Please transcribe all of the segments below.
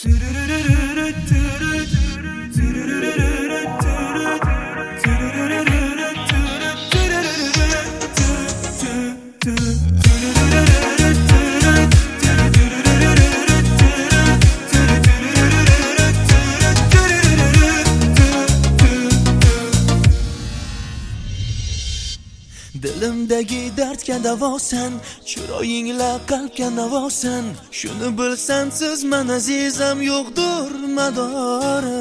Dilimdagi dardga davosan, chiroyingla qalbga navosan. Shuni bilsan siz men azizam yo'qdir madori.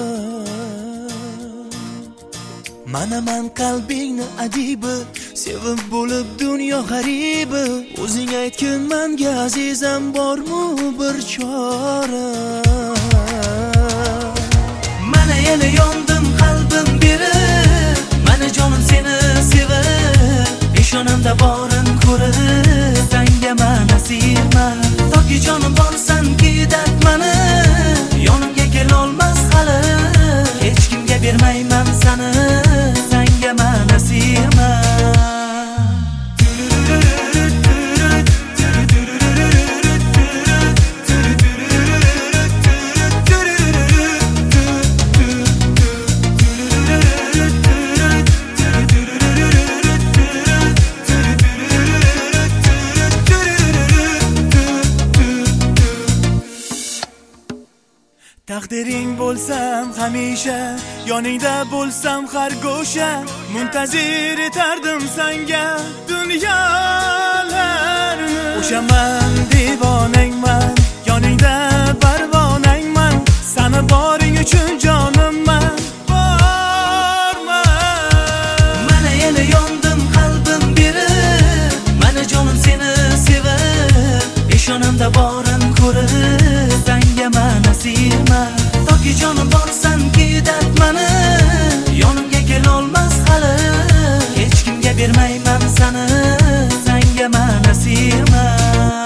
Mana men qalbingni adibi, sevib bo'lib dunyo g'aribi. O'zing aytgin menga azizam bormi bir chora. Mana yana yondim qalbim berib, mana jonim seni sevib, peshonamda borin ko'rib, senga men asirman. Toki jonim borsanki dard mani, yonimga kelolmas hali, hech kimga bermayman seni, senga men asirman. Taqdiring bo'lsam hamisha, yoningda bo'lsam har go'sha, muntazir etardim senga dunyolarni. O'shaman devonangman, yoningda parvonangman, seni boring uchun jonimman, borman. Mana yana yondim qalbim berib, mana jonim seni sevib, peshonamda borin ko'rib, senga men asirman. Toki jonim borsanki dard mani, yonimga kelolmas hali, hech kimga bermayman seni, senga men asirman.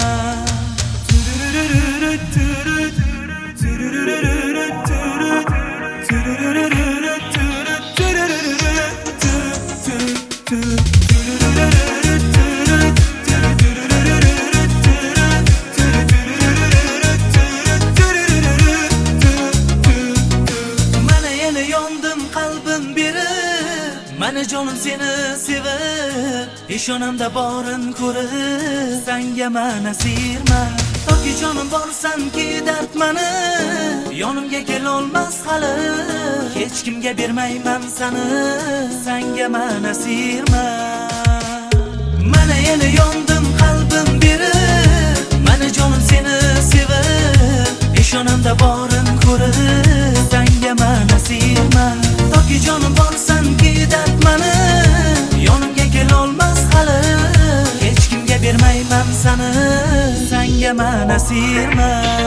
Mana jonim seni sevib, peshonamda borin ko'rib, senga men asirman. Toki jonim borsanki dard mani, yonimga kelolmas hali, hech kimga bermayman seni, senga men asirman. Mana yana yondim qalbim berib, mana jonim seni sevib, peshonamda borin ko'rib, senga men asirman. Toki jonim borsanki dard mani, yonimga kelolmas hali, hech kimga bermayman seni, senga men asirman.